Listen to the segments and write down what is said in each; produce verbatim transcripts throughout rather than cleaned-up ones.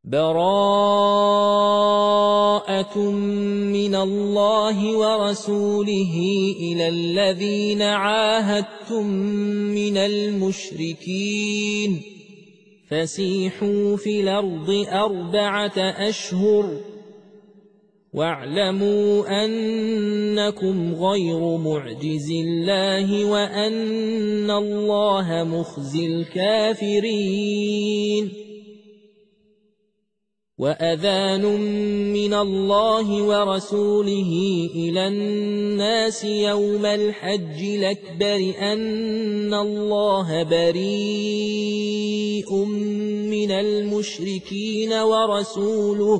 براءة من الله ورسوله إلى الذين عاهدتم من المشركين فسيحوا في الأرض أربعة أشهر واعلموا أنكم غير معجز الله وأن الله مخزي الكافرين. وأذان من الله ورسوله إلى الناس يوم الحج الأكبر أن الله بريء من المشركين ورسوله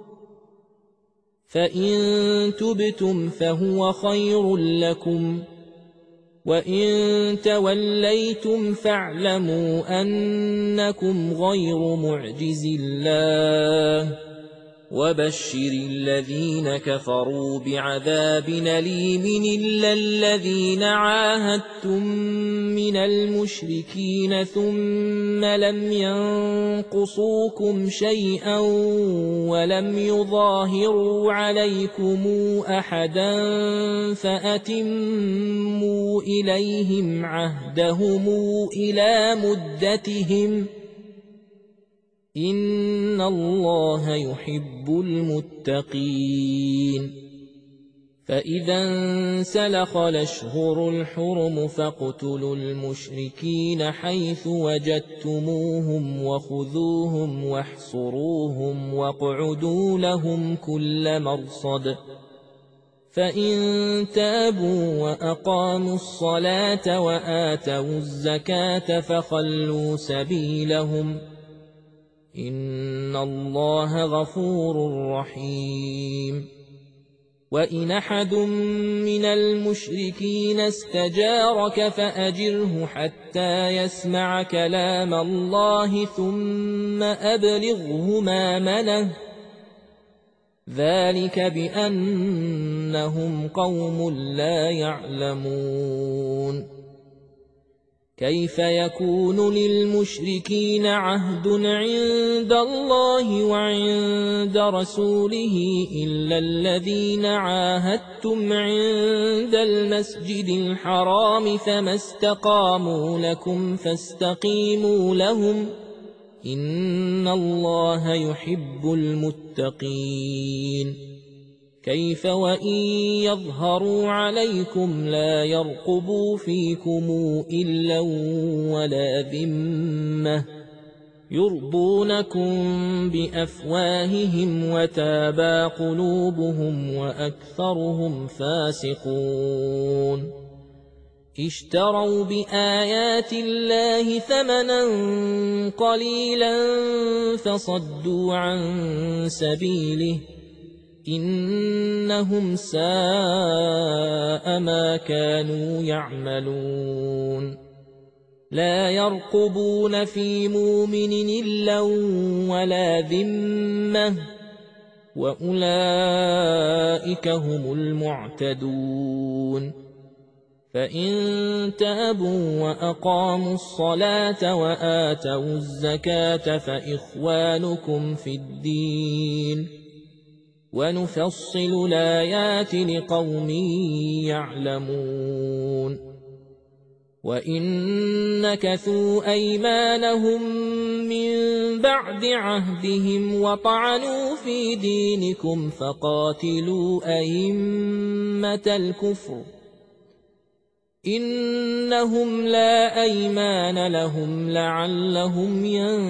فإن تبتم فهو خير لكم وإن توليتم فاعلموا أنكم غير معجز الله وبشر الذين كفروا بعذاب أليم إلا الذين عاهدتم من المشركين ثم لم ينقصوكم شيئا ولم يظاهروا عليكم أحدا فأتموا إليهم عهدهم إلى مدتهم إن الله يحب المتقين. فإذا انسلخ الأشهر الحرم فاقتلوا المشركين حيث وجدتموهم وخذوهم واحصروهم واقعدوا لهم كل مرصد فإن تابوا وأقاموا الصلاة وآتوا الزكاة فخلوا سبيلهم إن الله غفور رحيم. وإن أحد من المشركين استجارك فأجره حتى يسمع كلام الله ثم أبلغه مأمنه ذلك بأنهم قوم لا يعلمون. كيف يكون للمشركين عهد عند الله وعند رسوله إلا الذين عاهدتم عند المسجد الحرام فما استقاموا لكم فاستقيموا لهم إن الله يحب المتقين. كيف وإن يظهروا عليكم لا يرقبوا فيكم إلا ولا ذمة يرضونكم بأفواههم وتابى قلوبهم وأكثرهم فاسقون. اشتروا بآيات الله ثمنا قليلا فصدوا عن سبيله إنهم ساء ما كانوا يعملون. لا يرقبون في مؤمن إلا ولا ذمة وأولئك هم المعتدون. فإن تابوا وأقاموا الصلاة وآتوا الزكاة فإخوانكم في الدين ونفصل الآيات لقوم يعلمون. وإن نكثوا أيمانهم من بعد عهدهم وطعنوا في دينكم فقاتلوا أئمة الكفر إنهم لا أيمان لهم لعلهم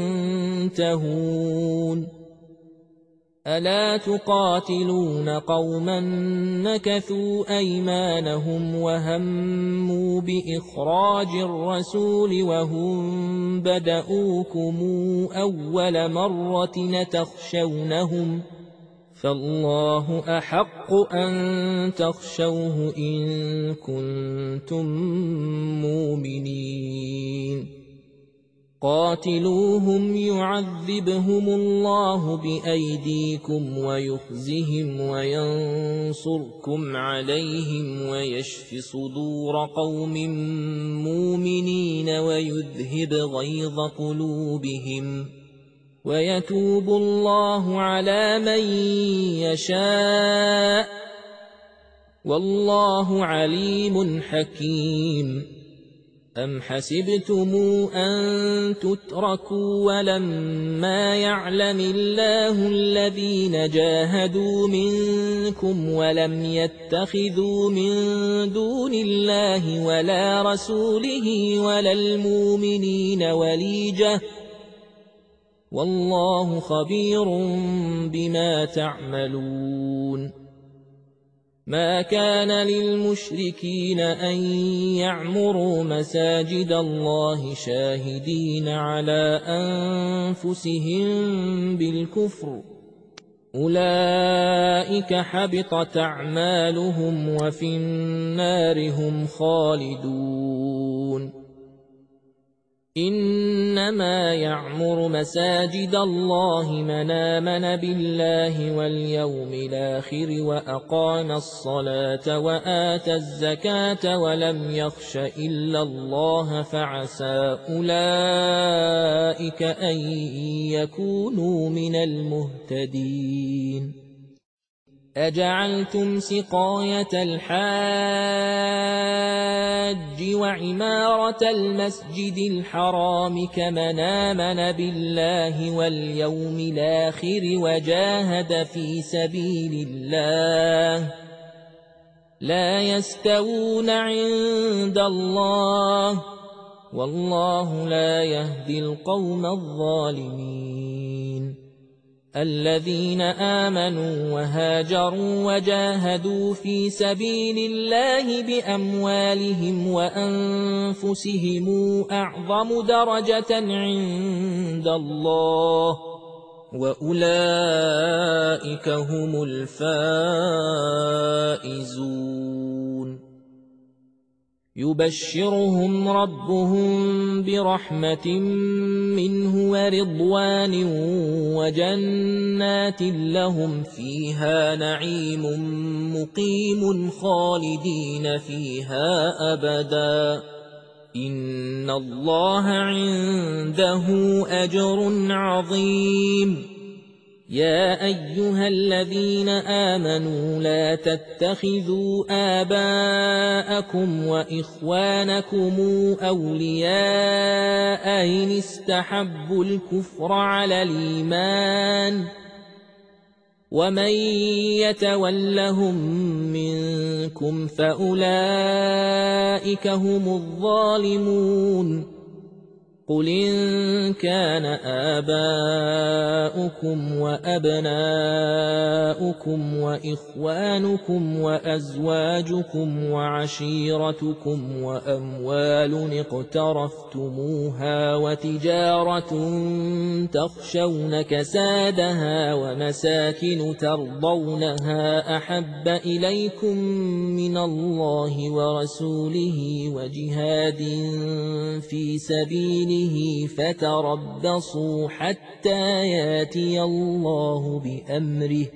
ينتهون. ألا تقاتلون قوما نكثوا أيمانهم وهموا بإخراج الرسول وهم بدؤوكم أول مرة تخشونهم فالله أحق أن تخشوه إن كنتم مؤمنين. قاتلوهم يعذبهم الله بأيديكم ويخزهم وينصركم عليهم ويشف صدور قوم مؤمنين ويذهب غيظ قلوبهم ويتوب الله على من يشاء والله عليم حكيم. أم حسبتم أن تتركوا ولما يعلم الله الذين جاهدوا منكم ولم يتخذوا من دون الله ولا رسوله ولا المؤمنين وليجة والله خبير بما تعملون. ما كان للمشركين أن يعمروا مساجد الله شاهدين على أنفسهم بالكفر أولئك حبطت أعمالهم وفي النار هم خالدون. إنما يعمر مساجد الله من آمن بالله واليوم الآخر وأقام الصلاة وآتى الزكاة ولم يخش إلا الله فعسى أولئك أن يكونوا من المهتدين. أجعلتم سقاية الحاج وعمارة المسجد الحرام كمن آمن بالله واليوم الآخر وجاهد في سبيل الله لا يستوون عند الله والله لا يهدي القوم الظالمين. الذين آمنوا وهاجروا وجاهدوا في سبيل الله بأموالهم وأنفسهم أعظم درجة عند الله وأولئك هم الفائزون. يبشرهم ربهم برحمة منه ورضوان وجنات لهم فيها نعيم مقيم خالدين فيها أبدا إن الله عنده أجر عظيم. يا أيها الذين آمنوا لا تتخذوا آباءكم وإخوانكم أولياء إن استحبوا الكفر على الإيمان ومن يتولهم منكم فأولئك هم الظالمون. قل إن كان آباؤكم وأبناؤكم وإخوانكم وأزواجكم وعشيرتكم وأموال اقترفتموها وتجارة تخشون كسادها ومساكن ترضونها أحب إليكم من الله ورسوله وجهاد في سبيله فتربصوا حتى ياتي الله بأمره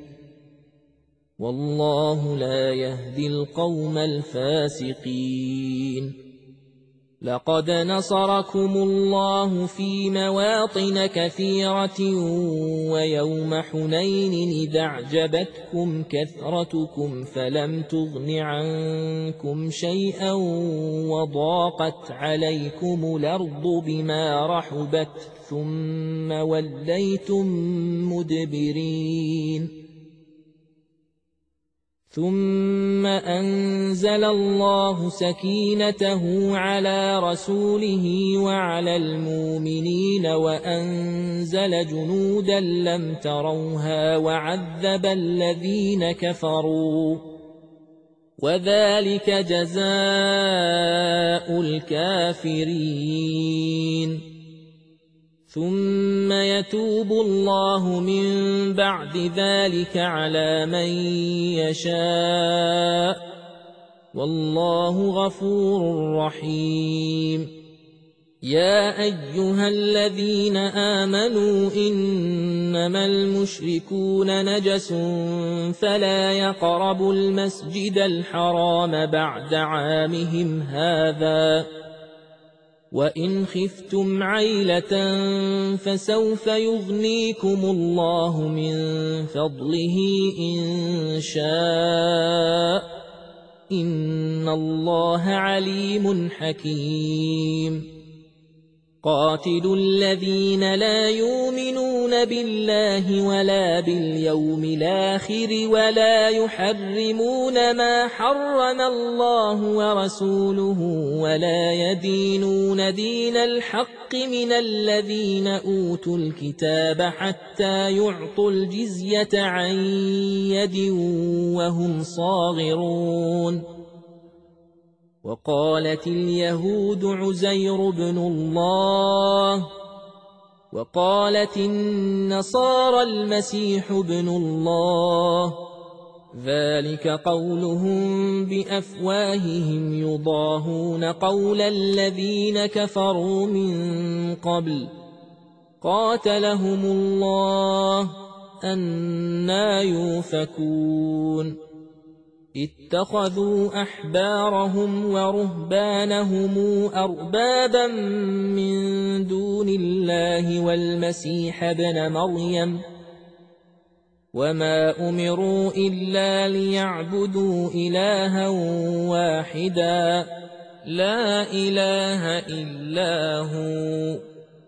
والله لا يهدي القوم الفاسقين. لقد نصركم الله في مواطن كثيرة ويوم حنين إذ أعجبتكم كثرتكم فلم تغن عنكم شيئا وضاقت عليكم الأرض بما رحبت ثم وليتم مدبرين. ثم أنزل الله سكينته على رسوله وعلى المؤمنين وأنزل جنودا لم تروها وعذب الذين كفروا وذلك جزاء الكافرين. ثم يتوب الله من بعد ذلك على من يشاء والله غفور رحيم. يا أيها الذين آمنوا إنما المشركون نجس فلا يقربوا المسجد الحرام بعد عامهم هذا وإن خفتم عيلة فسوف يغنيكم الله من فضله إن شاء إن الله عليم حكيم قاتلوا الذين لا يؤمنون بالله ولا باليوم الآخر ولا يحرمون ما حرم الله ورسوله ولا يدينون دين الحق من الذين أوتوا الكتاب حتى يعطوا الجزية عن يد وهم صاغرون وقالت اليهود عزير بن الله وقالت النصارى المسيح بن الله ذلك قولهم بأفواههم يضاهون قول الذين كفروا من قبل قاتلهم الله أنى يؤفكون اتخذوا أحبارهم ورهبانهم أربابا من دون الله والمسيح ابن مريم وما أمروا إلا ليعبدوا إلها واحدا لا إله إلا هو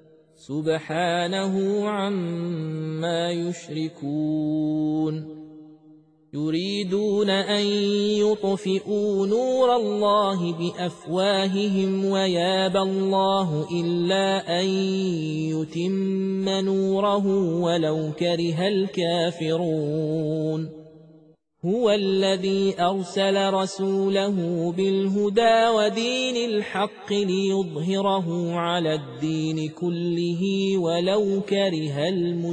سبحانه عما يشركون يريدون أن يطفئوا نور الله بأفواههم ويابى الله إلا أن يتم نوره ولو كره الكافرون هو الذي أرسل رسوله بالهدى ودين الحق ليظهره على الدين كله ولو كره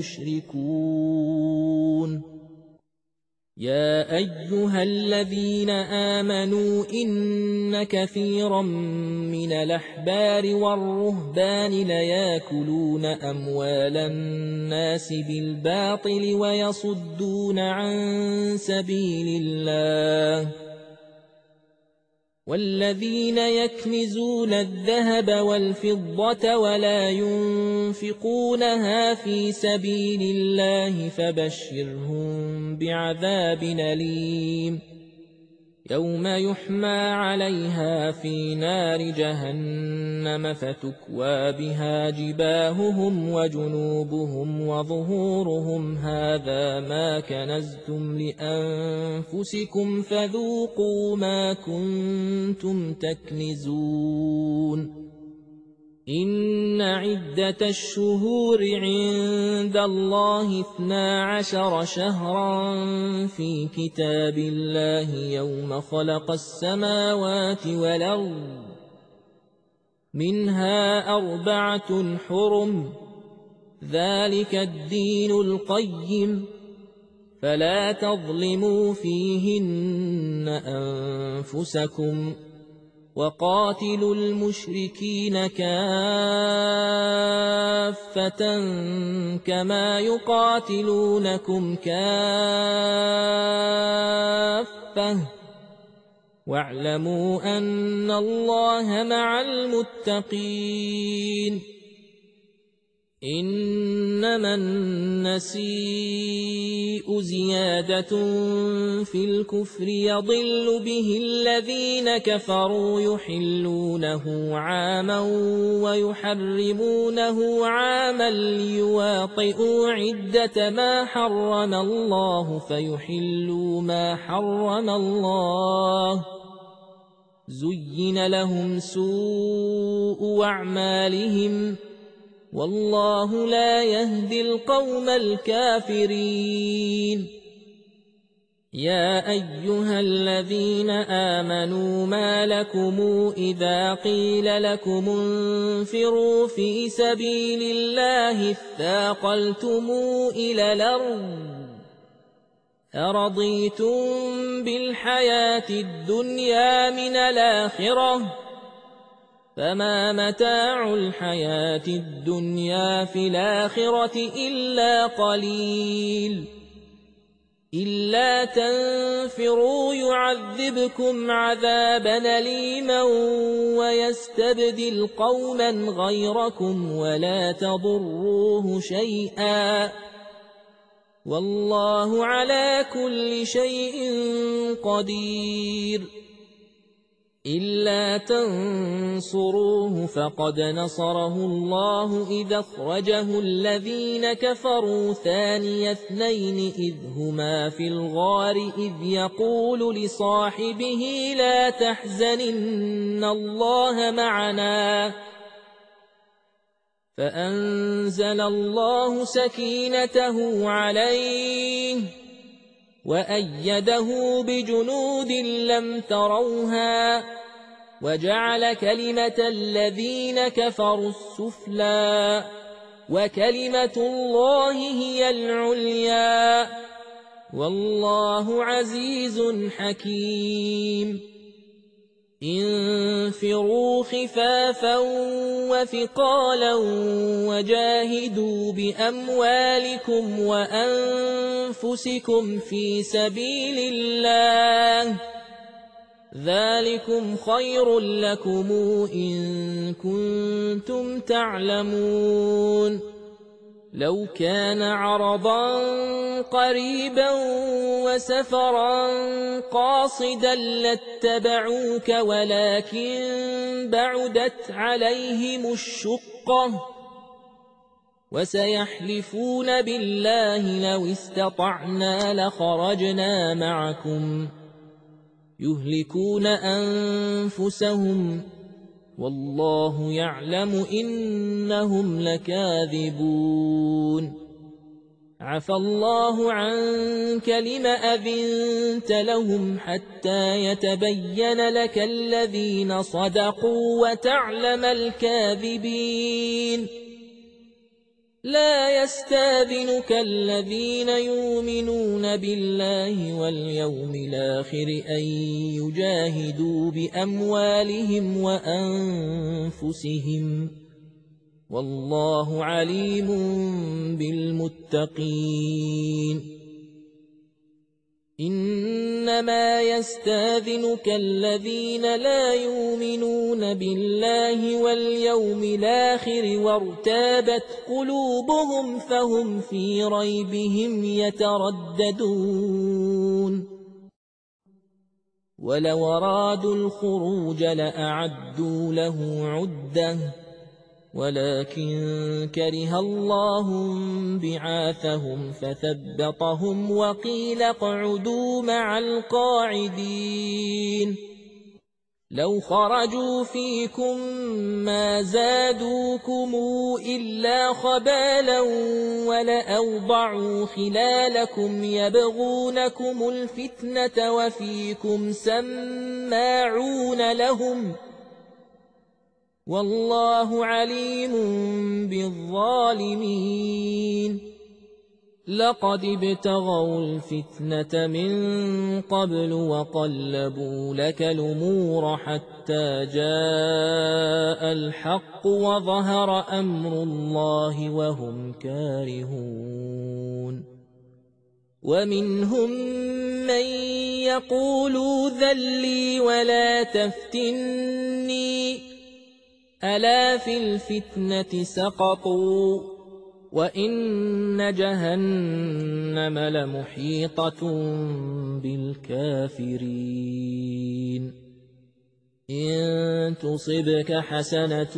المشركون يا أيها الذين آمنوا إن كثيرا من الأحبار والرهبان ليأكلون أموال الناس بالباطل ويصدون عن سبيل الله والذين يكنزون الذهب والفضة ولا ينفقونها في سبيل الله فبشرهم بعذاب أليم يوم يحمى عليها في نار جهنم فتكوى بها جباههم وجنوبهم وظهورهم هذا ما كنزتم لأنفسكم فذوقوا ما كنتم تكنزون إن عدة الشهور عند الله اثنا عشر شهرا في كتاب الله يوم خلق السماوات والأرض منها أربعة حرم ذلك الدين القيم فلا تظلموا فيهن أنفسكم وقاتلوا المشركين كافة كما يقاتلونكم كافة واعلموا أن الله مع المتقين إنما النسيء زيادة في الكفر يضل به الذين كفروا يحلونه عاما ويحرمونه عاما ليواطئوا عدة ما حرم الله فيحلوا ما حرم الله زين لهم سوء أعمالهم والله لا يهدي القوم الكافرين يا أيها الذين آمنوا ما لكم إذا قيل لكم انفروا في سبيل الله اثاقلتم إلى الأرض أرضيتم بالحياة الدنيا من الآخرة فما متاع الحياة الدنيا في الآخرة إلا قليل إلا تنفروا يعذبكم عذابا أليما ويستبدل قوما غيركم ولا تضروه شيئا والله على كل شيء قدير. إلا تنصروه فقد نصره الله إذا أخرجه الذين كفروا ثاني اثنين إذ هما في الغار إذ يقول لصاحبه لا تحزن إن الله معنا فأنزل الله سكينته عليه وأيده بجنود لم تروها وجعل كلمة الذين كفروا السفلى وكلمة الله هي العليا والله عزيز حكيم. انفروا خفافا وثقالا وجاهدوا بأموالكم وأنفسكم في سبيل الله ذلكم خير لكم إن كنتم تعلمون. لو كان عرضا قريبا وسفرا قاصدا لاتبعوك ولكن بعدت عليهم الشقة وسيحلفون بالله لو استطعنا لخرجنا معكم يهلكون أنفسهم والله يعلم إنهم لكاذبون. عفى الله عنك لم أذنت لهم حتى يتبين لك الذين صدقوا وتعلم الكاذبين. لا يستاذنك الذين يؤمنون بالله واليوم الآخر أن يجاهدوا بأموالهم وأنفسهم والله عليم بالمتقين. إنما يستاذنك الذين لا يؤمنون بالله واليوم الآخر وارتابت قلوبهم فهم في ريبهم يترددون. ولو أرادوا الخروج لأعدوا له عدة ولكن كره الله بعاثهم فثبطهم وقيل اقعدوا مع القاعدين. لو خرجوا فيكم ما زادوكم إلا خبالا ولأوضعوا خلالكم يبغونكم الفتنة وفيكم سماعون لهم والله عليم بالظالمين. لقد ابتغوا الفتنة من قبل وقلبوا لك الأمور حتى جاء الحق وظهر أمر الله وهم كارهون. ومنهم من يقول ذل لي ولا تفتني ألا في الفتنة سقطوا وإن جهنم لمحيطة بالكافرين. إن تصبك حسنة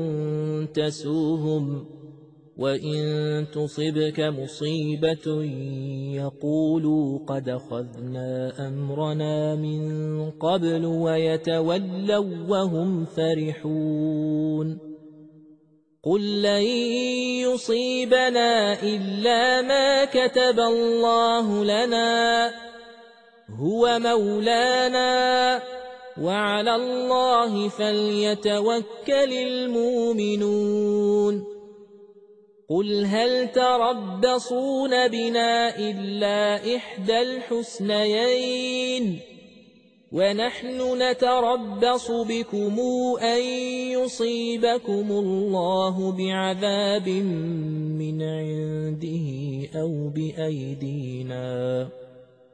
تسوهم وإن تصبك مصيبة يقولوا قد أخذنا أمرنا من قبل ويتولوا وهم فرحون. قل لن يصيبنا إلا ما كتب الله لنا هو مولانا وعلى الله فليتوكل المؤمنون. قل هل تربصون بنا إلا إحدى الحسنيين ونحن نتربص بكم أن يصيبكم الله بعذاب من عنده أو بأيدينا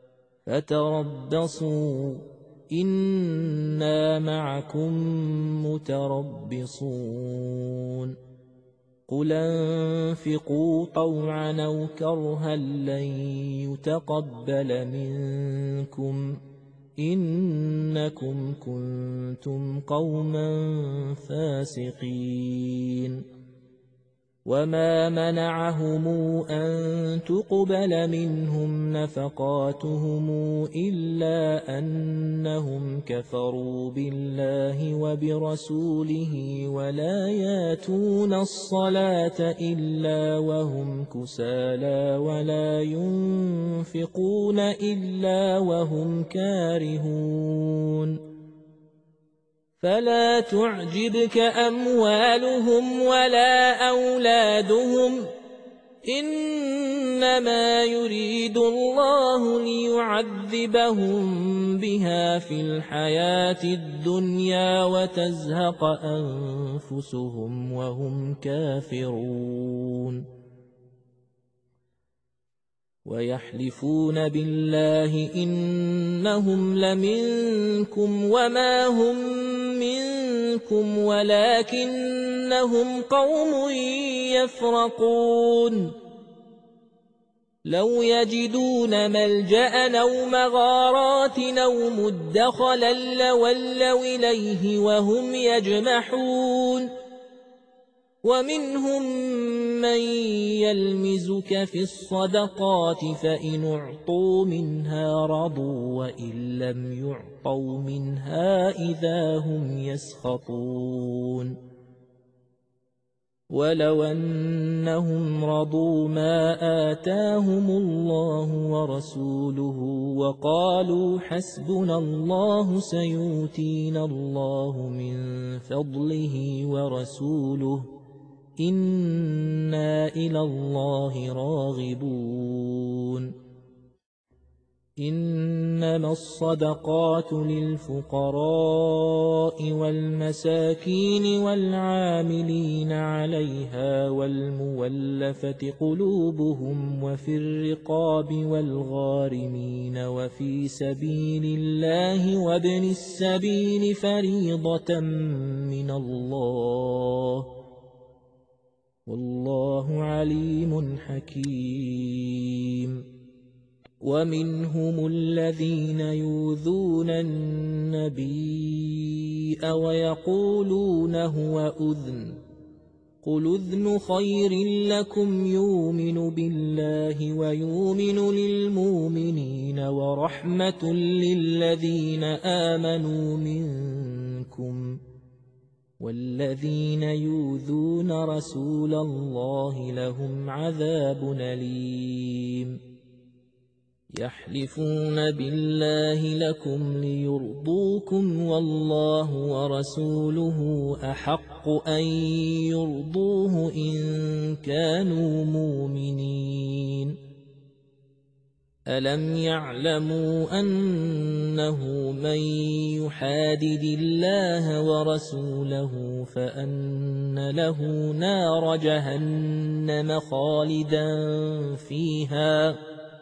فتربصوا إنا معكم متربصون قل انفقوا طوعا أو كرها لن يتقبل منكم إنكم كنتم قوما فاسقين وما منعهم أن تقبل منهم نفقاتهم إلا أنهم كفروا بالله وبرسوله ولا ياتون الصلاة إلا وهم كسالى ولا ينفقون إلا وهم كارهون فلا تعجبك أموالهم ولا أولادهم إنما يريد الله ليعذبهم بها في الحياة الدنيا وتزهق أنفسهم وهم كافرون ويحلفون بالله إنهم لمنكم وما هم منكم ولكنهم قوم يفرقون لو يجدون ملجأ أو مغارات أو مدخلا لولوا إليه وهم يجمحون ومنهم من يلمزك في الصدقات فإن أعطوا منها رضوا وإن لم يعطوا منها إذا هم يسخطون ولو أنهم رضوا ما آتاهم الله ورسوله وقالوا حسبنا الله سيؤتينا الله من فضله ورسوله إنا إلى الله راغبون إنما الصدقات للفقراء والمساكين والعاملين عليها والمولفة قلوبهم وفي الرقاب والغارمين وفي سبيل الله وابن السبيل فريضة من الله والله عليم حكيم ومنهم الذين يؤذون النبي ويقولون هو أذن قل أذن خير لكم يؤمن بالله ويؤمن للمؤمنين ورحمة للذين آمنوا منكم والذين يؤذون رسول الله لهم عذاب أليم يحلفون بالله لكم ليرضوكم والله ورسوله أحق أن يرضوه إن كانوا مؤمنين ألم يعلموا أنه من يحادد الله ورسوله فأن له نار جهنم خالدا فيها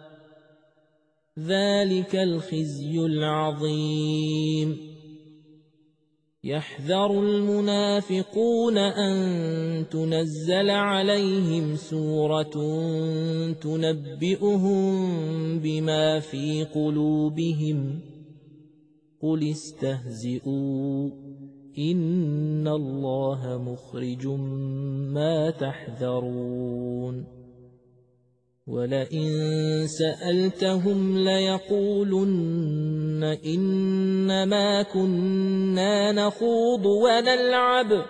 ذلك الخزي العظيم يحذر المنافقون أن تنزل عليهم سورة تنبئهم بما في قلوبهم قل استهزئوا إن الله مخرج ما تحذرون ولئن سألتهم ليقولن إنما كنا نخوض ونلعب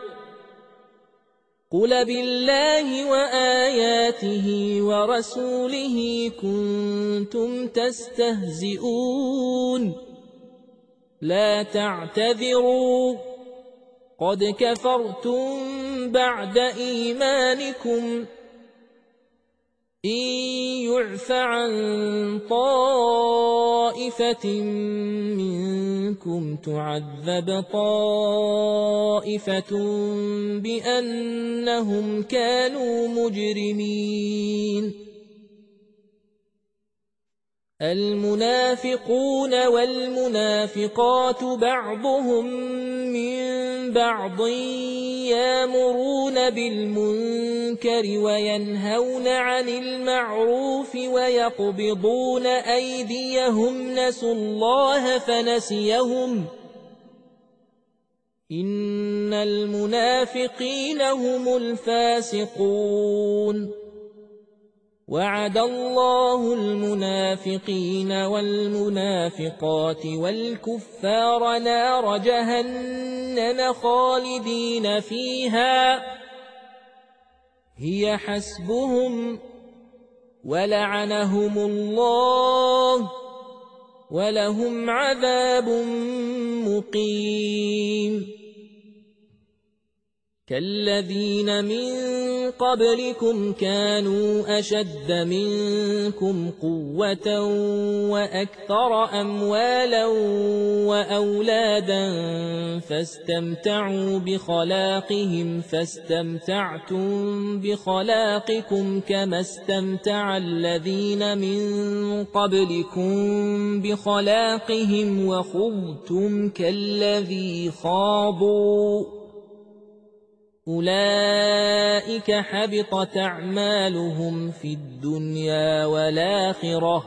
قل بالله وآياته ورسوله كنتم تستهزئون لا تعتذروا قد كفرتم بعد إيمانكم إن يعف عن طائفة منكم تعذب طائفة بأنهم كانوا مجرمين المنافقون والمنافقات بعضهم من بعض يأمرون بالمنكر وينهون عن المعروف ويقبضون أيديهم نسوا الله فنسيهم إن المنافقين هم الفاسقون وعد الله المنافقين والمنافقات والكفار نار جهنم خالدين فيها هي حسبهم ولعنهم الله ولهم عذاب مقيم كالذين من قبلكم كانوا أشد منكم قوة وأكثر أموالا وأولادا فاستمتعوا بخلاقهم فاستمتعتم بخلاقكم كما استمتع الذين من قبلكم بخلاقهم وخضتم كالذي خاضوا أولئك حبطت أعمالهم في الدنيا والآخرة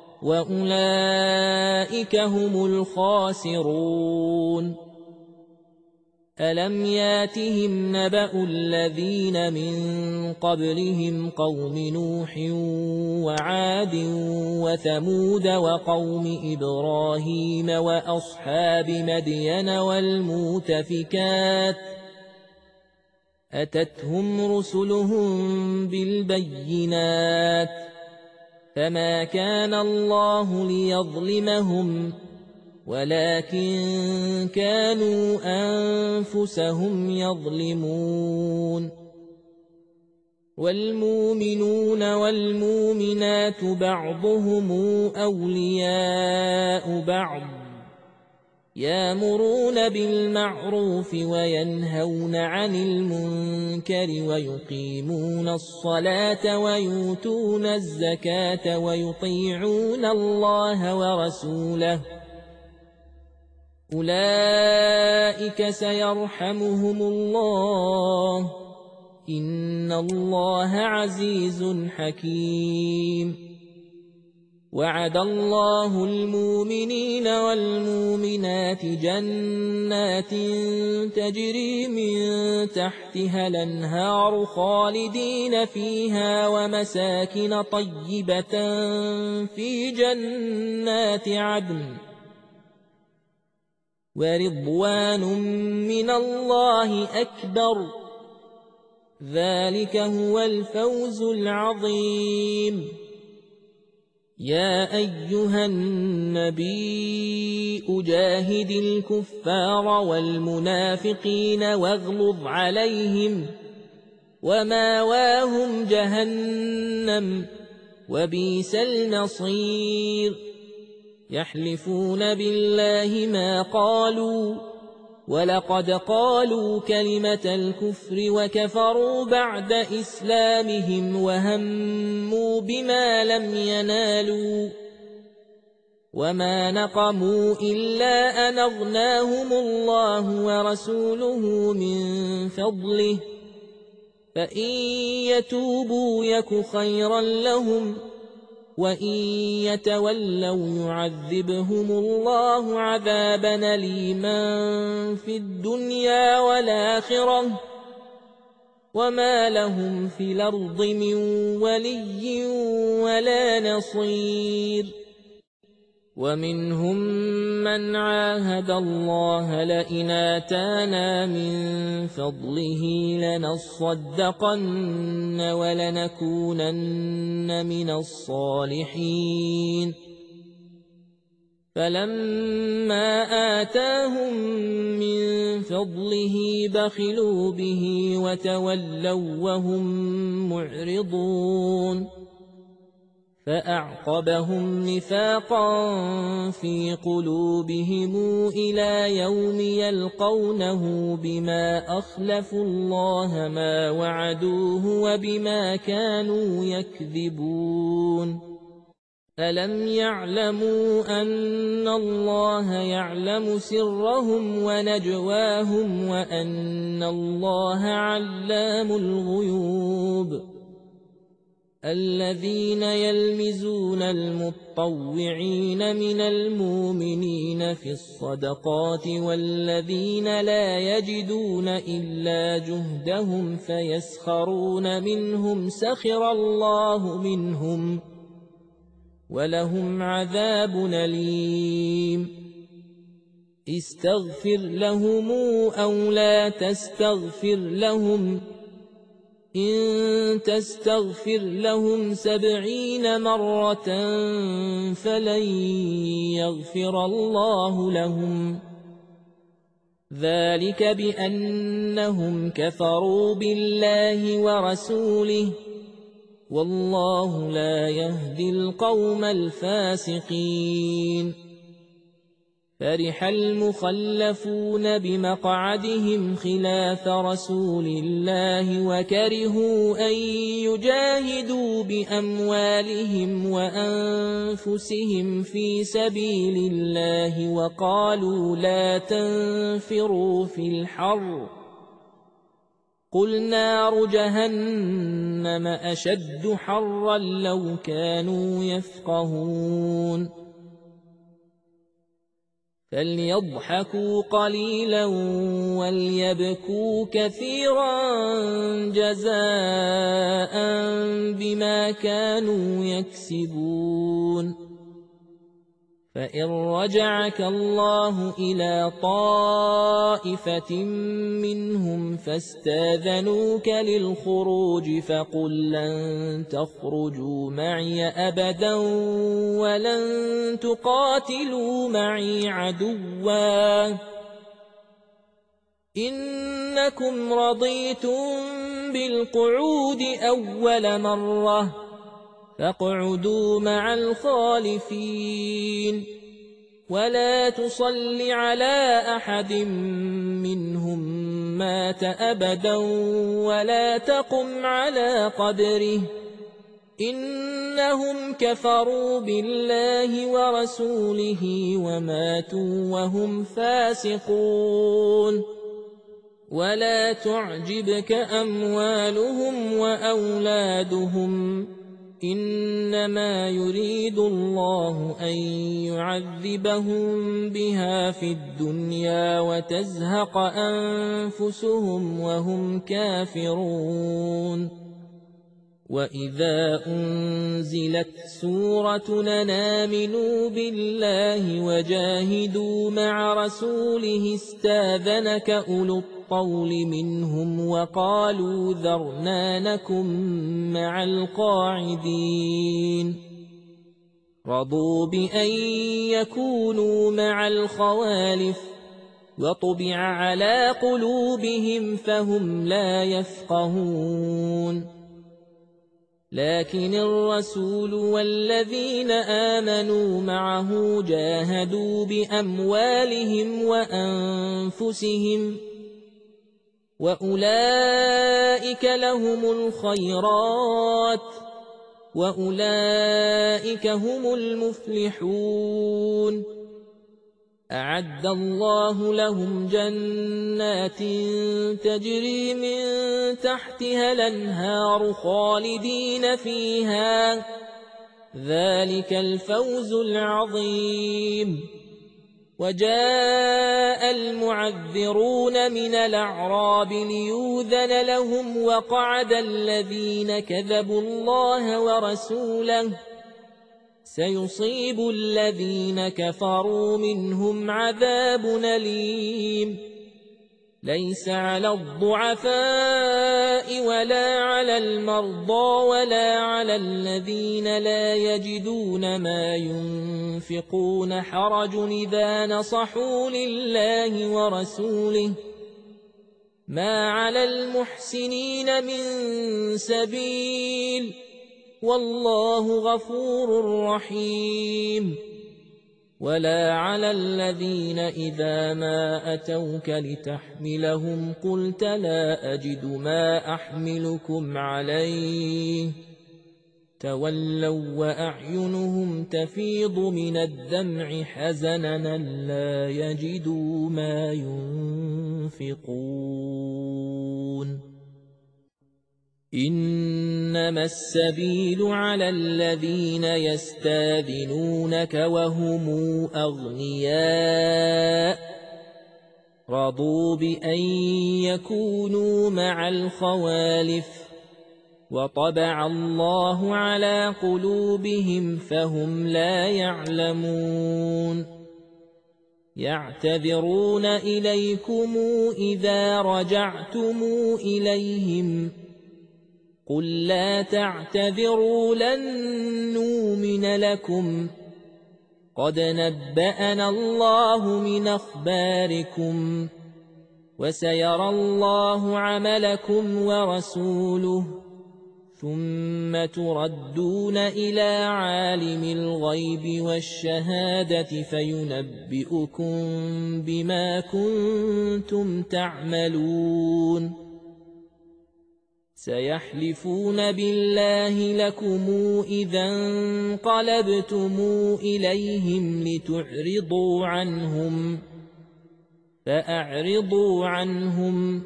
وأولئك هم الخاسرون ألم ياتهم نبأ الذين من قبلهم قوم نوح وعاد وثمود وقوم إبراهيم وأصحاب مدين والمؤتفكات أتتهم رسلهم بالبينات فما كان الله ليظلمهم ولكن كانوا أنفسهم يظلمون والمؤمنون والمؤمنات بعضهم أولياء بعض يأمرون بالمعروف وينهون عن المنكر ويقيمون الصلاة ويؤتون الزكاة ويطيعون الله ورسوله أولئك سيرحمهم الله إن الله عزيز حكيم وعد الله المؤمنين والمؤمنات جنات تجري من تحتها الأنهار خالدين فيها ومساكن طيبة في جنات عدن ورضوان من الله أكبر ذلك هو الفوز العظيم يا أيها النبي أجاهد الكفار والمنافقين واغلظ عليهم وماواهم جهنم وبئس المصير يحلفون بالله ما قالوا ولقد قالوا كلمة الكفر وكفروا بعد إسلامهم وهموا بما لم ينالوا وما نقموا إلا أن أغناهم الله ورسوله من فضله فإن يتوبوا يك خيرا لهم وإن يتولوا يعذبهم الله عذابا أليما في الدنيا والآخرة وما لهم في الأرض من ولي ولا نصير ومنهم من عاهد الله لئن آتانا من فضله لنصدقن ولنكونن من الصالحين فلما آتاهم من فضله بخلوا به وتولوا وهم معرضون فأعقبهم نفاقا في قلوبهم إلى يوم يلقونه بما أخلفوا الله ما وعدوه وبما كانوا يكذبون ألم يعلموا أن الله يعلم سرهم ونجواهم وأن الله علام الغيوب الذين يلمزون المطوعين من المؤمنين في الصدقات والذين لا يجدون إلا جهدهم فيسخرون منهم سخر الله منهم ولهم عذاب أليم استغفر لهم أو لا تستغفر لهم إن تستغفر لهم سبعين مرة فلن يغفر الله لهم ذلك بأنهم كفروا بالله ورسوله والله لا يهدي القوم الفاسقين فرح المخلفون بمقعدهم خلاف رسول الله وكرهوا أن يجاهدوا بأموالهم وأنفسهم في سبيل الله وقالوا لا تنفروا في الحر قل نار جهنم أشد حرا لو كانوا يفقهون فليضحكوا قليلا وليبكوا كثيرا جزاء بما كانوا يكسبون فإن رجعك الله إلى طائفة منهم فاستاذنوك للخروج فقل لن تخرجوا معي أبدا ولن تقاتلوا معي عدوا إنكم رضيتم بالقعود أول مرة فاقعدوا مع الخالفين ولا تصل على أحد منهم مات أبدا ولا تقم على قبره إنهم كفروا بالله ورسوله وماتوا وهم فاسقون ولا تعجبك أموالهم وأولادهم إنما يريد الله أن يعذبهم بها في الدنيا وتزهق أنفسهم وهم كافرون وإذا أنزلت سورة آمنوا بالله وجاهدوا مع رسوله استاذنك أولو الطول منهم وقالوا ذرنا نكن مع القاعدين رضوا بأن يكونوا مع الخوالف وطبع على قلوبهم فهم لا يفقهون لكن الرسول والذين آمنوا معه جاهدوا بأموالهم وأنفسهم وأولئك لهم الخيرات وأولئك هم المفلحون أعد الله لهم جنات تجري من تحتها الأنهار خالدين فيها ذلك الفوز العظيم وجاء المعذرون من الأعراب ليؤذن لهم وقعد الذين كذبوا الله ورسوله سيصيب الذين كفروا منهم عذاب أليم ليس على الضعفاء ولا على المرضى ولا على الذين لا يجدون ما ينفقون حرج إذا نصحوا لله ورسوله ما على المحسنين من سبيل والله غفور رحيم ولا على الذين إذا ما أتوك لتحملهم قلت لا أجد ما أحملكم عليه تولوا وأعينهم تفيض من الدمع حزنا لا يجدوا ما ينفقون إنما السبيل على الذين يستاذنونك وهم أغنياء رضوا بأن يكونوا مع الخوالف وطبع الله على قلوبهم فهم لا يعلمون يعتذرون إليكم إذا رجعتم إليهم قل لا تعتذروا لن نؤمن لكم قد نبأنا الله من أخباركم وسيرى الله عملكم ورسوله ثم تردون إلى عالم الغيب والشهادة فينبئكم بما كنتم تعملون سيحلفون بالله لكم إذا انقلبتم إليهم لتعرضوا عنهم فأعرضوا عنهم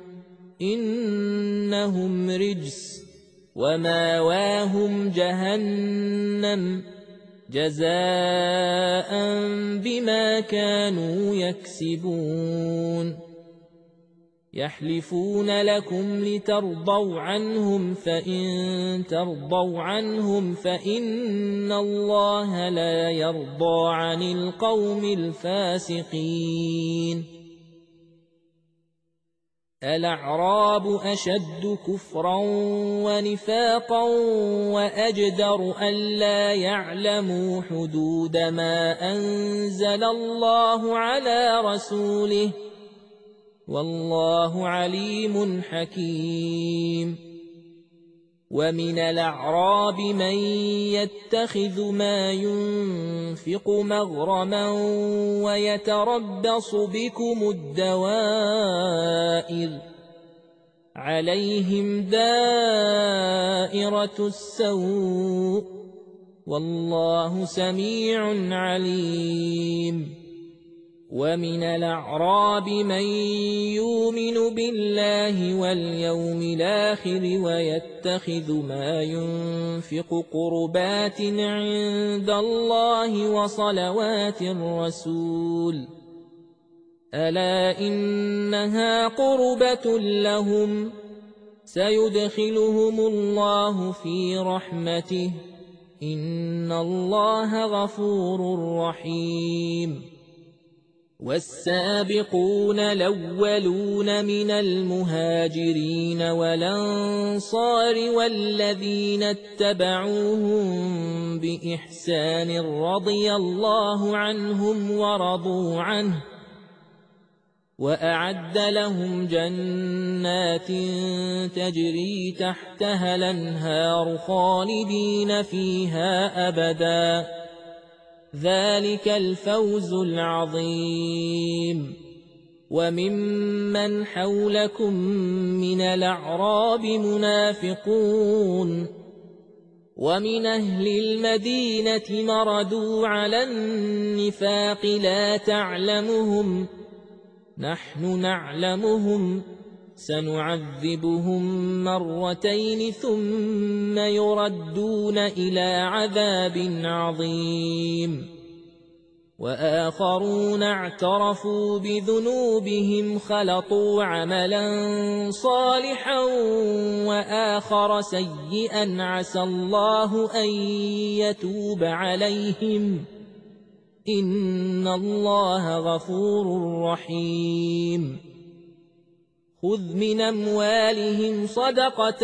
إنهم رجس وماواهم جهنم جزاء بما كانوا يكسبون يحلفون لكم لترضوا عنهم فإن ترضوا عنهم فإن الله لا يرضى عن القوم الفاسقين الأعراب أشد كفرا ونفاقا وأجدر ألا يعلموا حدود ما أنزل الله على رسوله والله عليم حكيم ومن الأعراب من يتخذ ما ينفق مغرما ويتربص بكم الدوائر عليهم دائرة السوء والله سميع عليم ومن الأعراب من يؤمن بالله واليوم الآخر ويتخذ ما ينفق قربات عند الله وصلوات الرسول ألا إنها قربة لهم سيدخلهم الله في رحمته إن الله غفور رحيم والسابقون الأولون من المهاجرين والأنصار والذين اتبعوهم بإحسان رضي الله عنهم ورضوا عنه وأعد لهم جنات تجري تحتها الأنهار خالدين فيها أبداً ذلك الفوز العظيم وممن حولكم من الأعراب منافقون ومن أهل المدينة مردوا على النفاق لا تعلمهم نحن نعلمهم سنعذبهم مرتين ثم يردون إلى عذاب عظيم وآخرون اعترفوا بذنوبهم خلطوا عملا صالحا وآخر سيئا عسى الله أن يتوب عليهم إن الله غفور رحيم خذ من أموالهم صدقة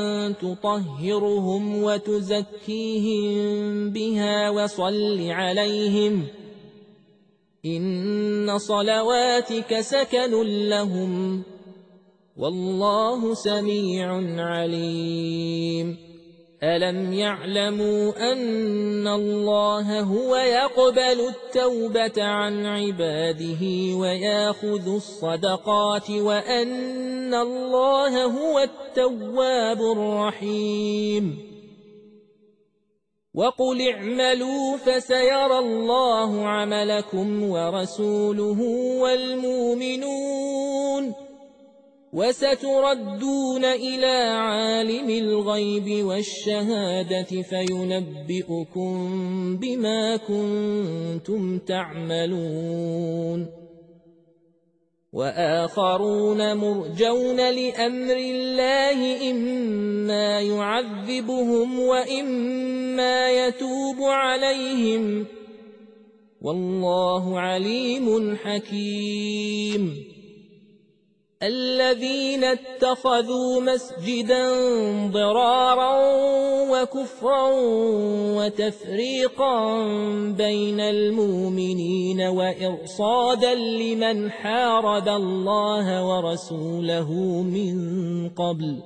تطهرهم وتزكيهم بها وصل عليهم إن صلواتك سكن لهم والله سميع عليم ألم يعلموا أن الله هو يقبل التوبة عن عباده ويأخذ الصدقات وأن الله هو التواب الرحيم وقل اعملوا فسيرى الله عملكم ورسوله والمؤمنون وستردون إلى عالم الغيب والشهادة فينبئكم بما كنتم تعملون وآخرون مرجون لأمر الله إما يعذبهم وإما يتوب عليهم والله عليم حكيم الذين اتخذوا مسجدا ضرارا وكفرا وتفريقا بين المؤمنين وإرصادا لمن حارب الله ورسوله من قبل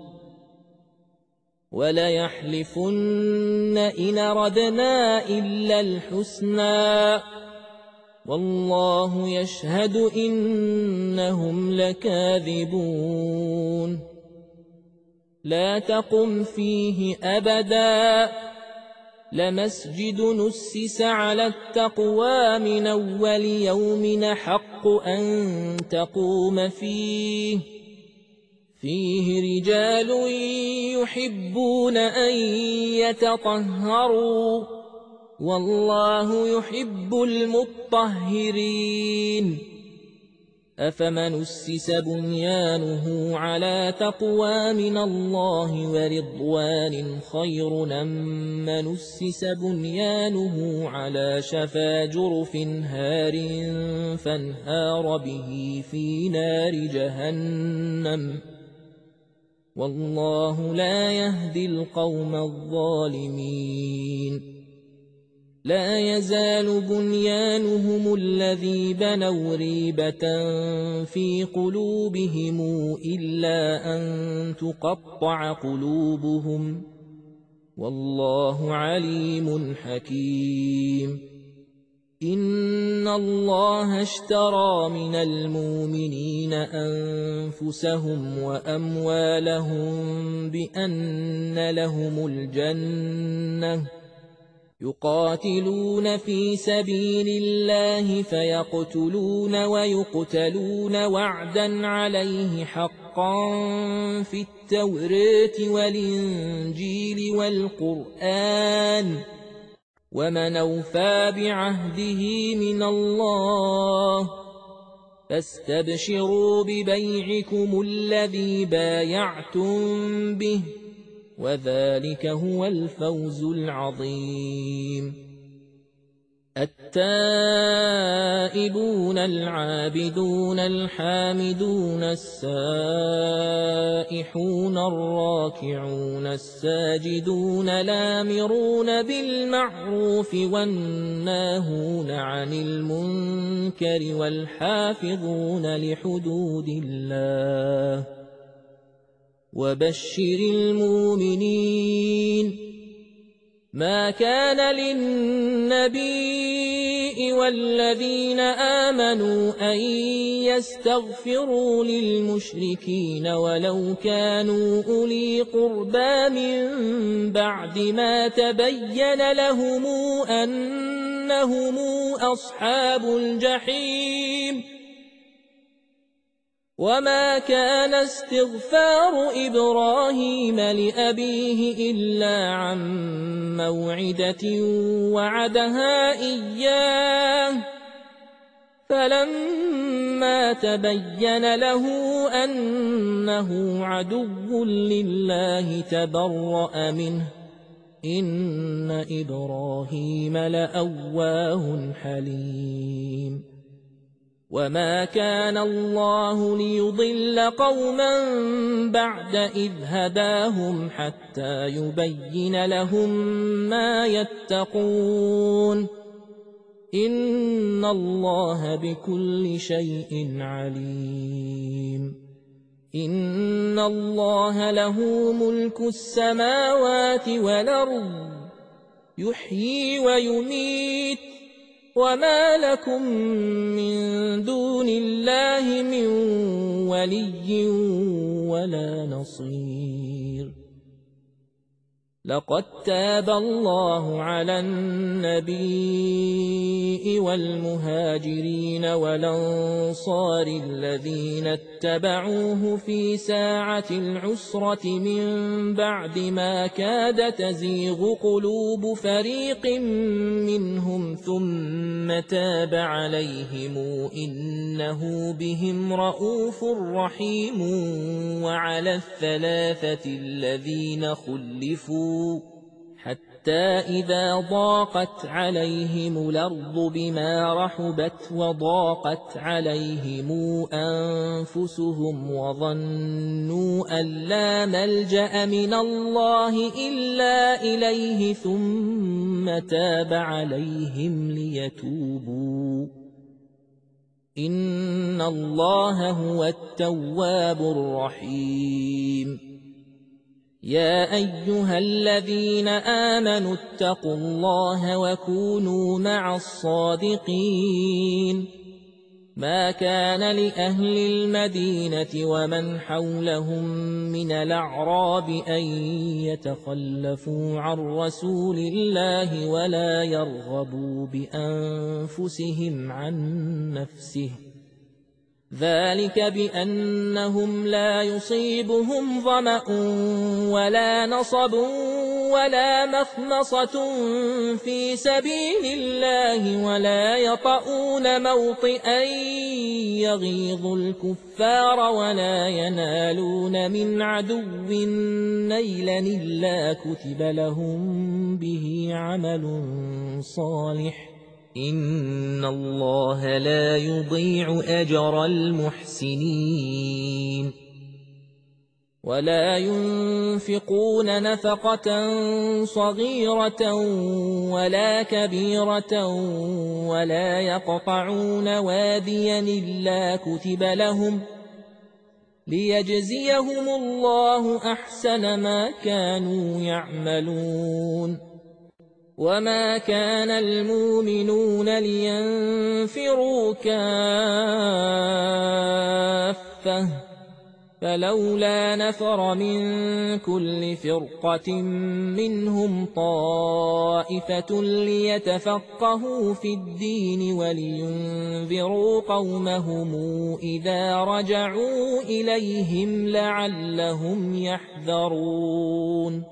وليحلفن إن أردنا إلا الحسنى والله يشهد إنهم لكاذبون لا تقم فيه أبدا لمسجد نسس على التقوى من أول يوم حق أن تقوم فيه فيه رجال يحبون أن يتطهروا والله يحب المطهرين أفمن أسس بنيانه على تقوى من الله ورضوان خير أم من أسس بنيانه على شفا جرف هار فانهار به في نار جهنم والله لا يهدي القوم الظالمين لا يزال بنيانهم الذي بنوا ريبة في قلوبهم إلا أن تقطع قلوبهم والله عليم حكيم إن الله اشترى من المؤمنين أنفسهم وأموالهم بأن لهم الجنة يقاتلون في سبيل الله فيقتلون ويقتلون وعدا عليه حقا في التوراة والإنجيل والقرآن ومن أوفى بعهده من الله فاستبشروا ببيعكم الذي بايعتم به وذلك هو الفوز العظيم التائبون العابدون الحامدون السائحون الراكعون الساجدون الآمرون بالمعروف والناهون عن المنكر والحافظون لحدود الله وبشر المؤمنين ما كان للنبي والذين آمنوا أن يستغفروا للمشركين ولو كانوا أولي قربى من بعد ما تبين لهم أنهم أصحاب الجحيم وما كان استغفار إبراهيم لأبيه إلا عن موعدة وعدها إياه فلما تبين له أنه عدو لله تبرأ منه إن إبراهيم لأواه حليم وما كان الله ليضل قوما بعد إذ هداهم حتى يبين لهم ما يتقون إن الله بكل شيء عليم إن الله له ملك السماوات والأرض يحيي ويميت وما لكم من دون الله من ولي ولا نصير لقد تاب الله على النبي والمهاجرين والأنصار الذين اتبعوه في ساعة العسرة من بعد ما كاد تزيغ قلوب فريق منهم ثم تاب عليهم إنه بهم رءوف رحيم. وعلى الثلاثة الذين خلفوا حتى إذا ضاقت عليهم الأرض بما رحبت وضاقت عليهم أنفسهم وظنوا أن لا ملجأ من الله إلا إليه ثم تاب عليهم ليتوبوا إن الله هو التواب الرحيم. يا أيها الذين آمنوا اتقوا الله وكونوا مع الصادقين. ما كان لأهل المدينة ومن حولهم من الأعراب أن يتخلفوا عن رسول الله ولا يرغبوا بأنفسهم عن نفسه ذلك بأنهم لا يصيبهم ظمأ ولا نصب ولا مخمصة في سبيل الله ولا يطؤون موطئا يغيظ الكفار ولا ينالون من عدو نيلا إلا كتب لهم به عمل صالح إن الله لا يضيع أجر المحسنين. ولا ينفقون نفقة صغيرة ولا كبيرة ولا يقطعون واديا إلا كتب لهم ليجزيهم الله أحسن ما كانوا يعملون. وما كان المؤمنون لينفروا كافة فلولا نفر من كل فرقة منهم طائفة ليتفقهوا في الدين ولينذروا قومهم إذا رجعوا إليهم لعلهم يحذرون.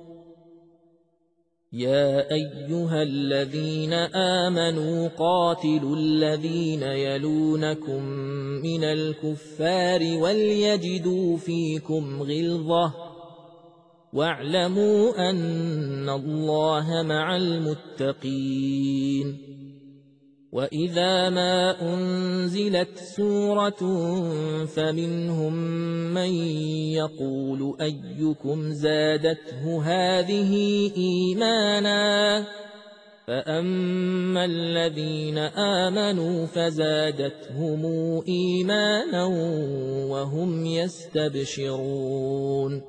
يا أيها الذين آمنوا قاتلوا الذين يلونكم من الكفار وليجدوا فيكم غلظة واعلموا أن الله مع المتقين. وإذا ما أنزلت سورة فمنهم من يقول أيكم زادته هذه إيمانا فأما الذين آمنوا فزادتهم إيمانا وهم يستبشرون.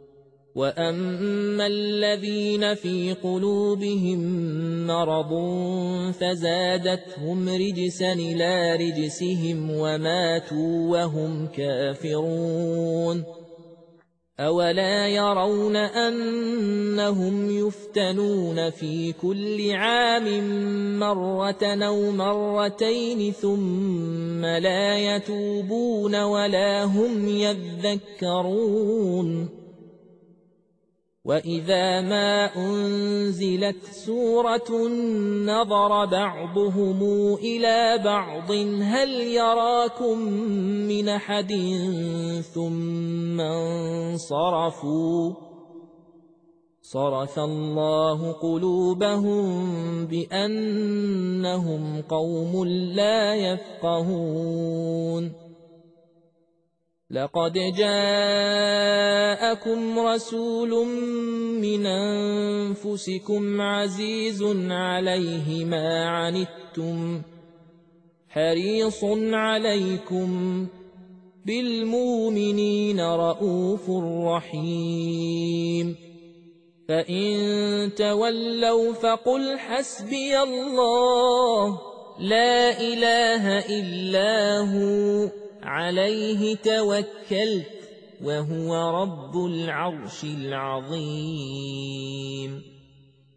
وأما الذين في قلوبهم مرض فزادتهم رجسا إلى رجسهم وماتوا وهم كافرون. أولا يرون أنهم يفتنون في كل عام مرة أو مرتين ثم لا يتوبون ولا هم يذكرون. وإذا ما أنزلت سورة نظر بعضهم إلى بعض هل يراكم من أحد ثم انصرفوا صرف الله قلوبهم بأنهم قوم لا يفقهون. لقد جاءكم رسول من أنفسكم عزيز عليه ما عنتم حريص عليكم بالمؤمنين رءوف رحيم. فإن تولوا فقل حسبي الله لا إله إلا هو عليه توكلت وهو رب العرش العظيم.